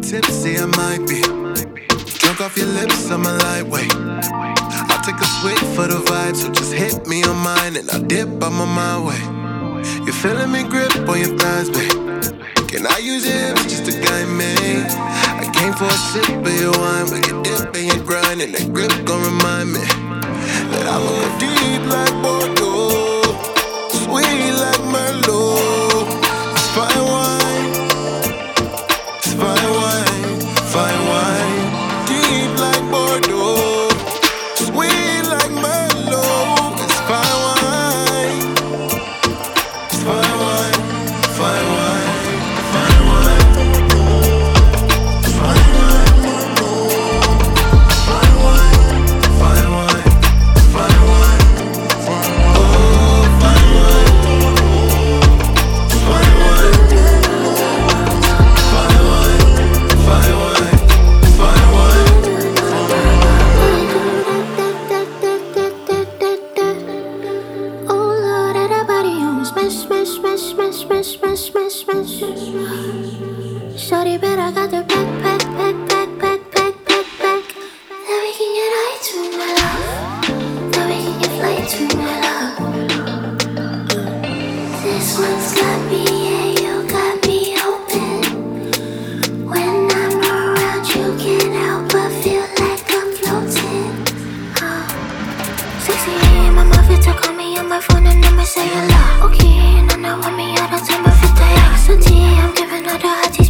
tipsy, I might be drunk off your lips, I'm a lightweight. I'll take a swig for the vibe, so just hit me on mine and I'll dip, I'm on my way. You're feeling me grip on your thighs, babe. Can I use your hips just to guide me? I came for a sip of your wine, but your dip and your grind and that grip gon' remind me that I'ma go deep like Bordeaux, sweet like Merlot. It's fine wine, it's fine wine, fine wine. Deep like Bordeaux, sweet like Merlot. It's fine wine, it's fine wine, fine wine. Shorty, but I got the back. That we can get high to my love. That we can get fly to my love. This one's got me, yeah, you got me open. When I'm around, you can't help but feel like I'm floating. 6 a.m. I'm off it to call me on my phone and I'ma say hello. Okay, and I want me out of time, but fit the X. I'm giving all the hotties.